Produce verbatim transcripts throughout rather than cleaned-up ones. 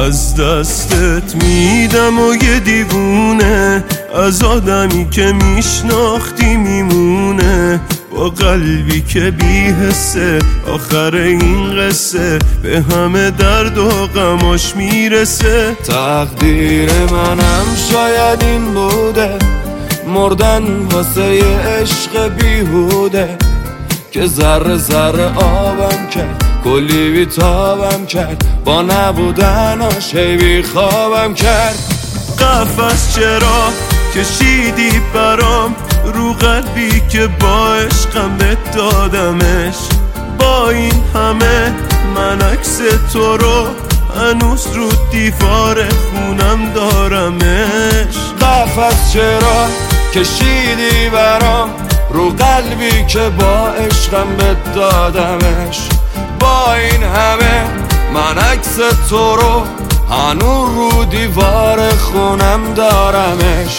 از دستت میدم و یه دیوونه از آدمی که میشناختی میمونه، با قلبی که بی حسه آخر این قصه به همه درد و غماش میرسه. تقدیر منم شاید این بوده، مردن واسه یه عشق بیهوده که ذره ذره آبم کرد، کلی بیتابم کرد، با نبودناش هی بی خوابم کرد. قفس چرا کشیدی برام رو قلبی که با عشقم بهت دادمش، با این همه من عکس تو رو هنوز رو دیوار خونم دارمش. قفس چرا کشیدی برام رو قلبی که با عشقم بهت دادمش، با این همه من عکس تو رو هنوز رو دیوار خونم دارمش.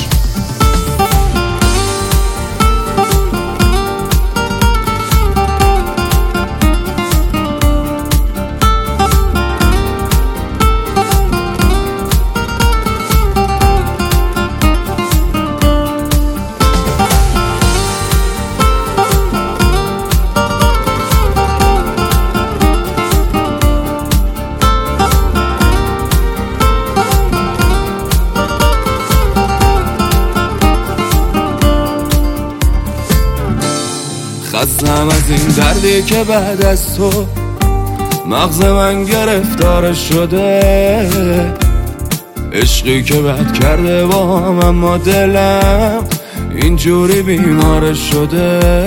خستم از این دردی که بعد از تو مغز من گرفتار شده، عشقی که بد کرده با هم اما دلم اینجوری بیمار شده.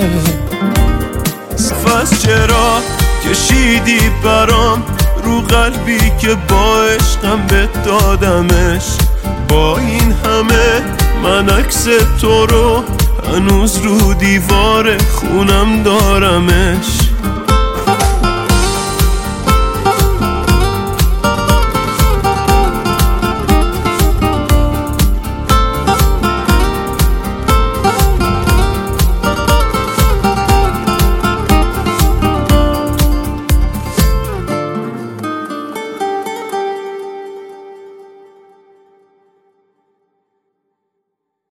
قفس چرا کشیدی برام رو قلبی که با عشقم بهت دادمش، با این همه من عکس تو رو هنوز رو دیوار خونم دارمش.